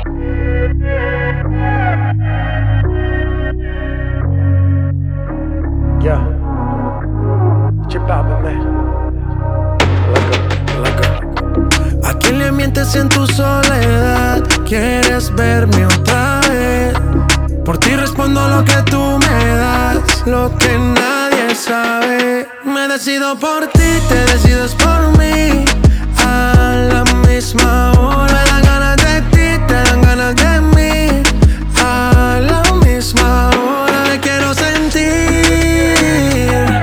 Yeah. Chip out, man. ¿A quién le mientes en tu soledad? ¿Quieres verme otra vez? Por ti respondo lo que tú me das, lo que nadie sabe. Me decido por ti, te decides por mí. A la misma hora me dan ganas de ti, te dan ganas de mí. A la misma hora me quiero sentir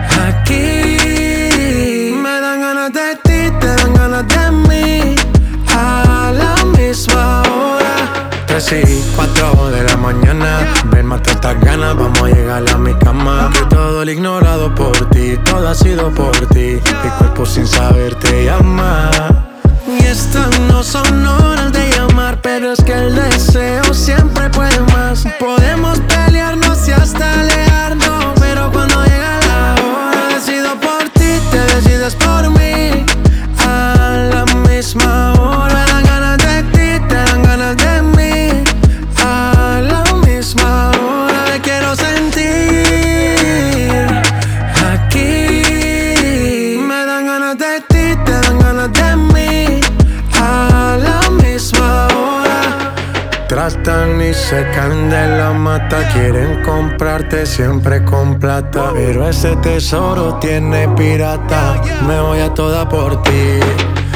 aquí. Me dan ganas de ti, te dan ganas de mí. A la misma hora. 3 y 4 de la mañana, ven, mata estas ganas, vamos a llegar a mi cama. Que todo el ignorado por ti, todo ha sido por ti. Mi cuerpo sin saber te llama. Y estas no son horas de llamar, pero es que el deseo siempre puede más. Podemos pelearnos y hasta alejarnos, pero cuando llega la hora decido por ti, te decides por mí. A la misma hora me dan ganas de ti, te dan ganas de mí. A la misma hora me quiero sentir aquí. Me dan ganas de ti, te dan ganas de mí. A la misma hora. Tratan y se caen de la mata, quieren comprarte siempre con plata, pero ese tesoro tiene pirata. Me voy a toda por ti.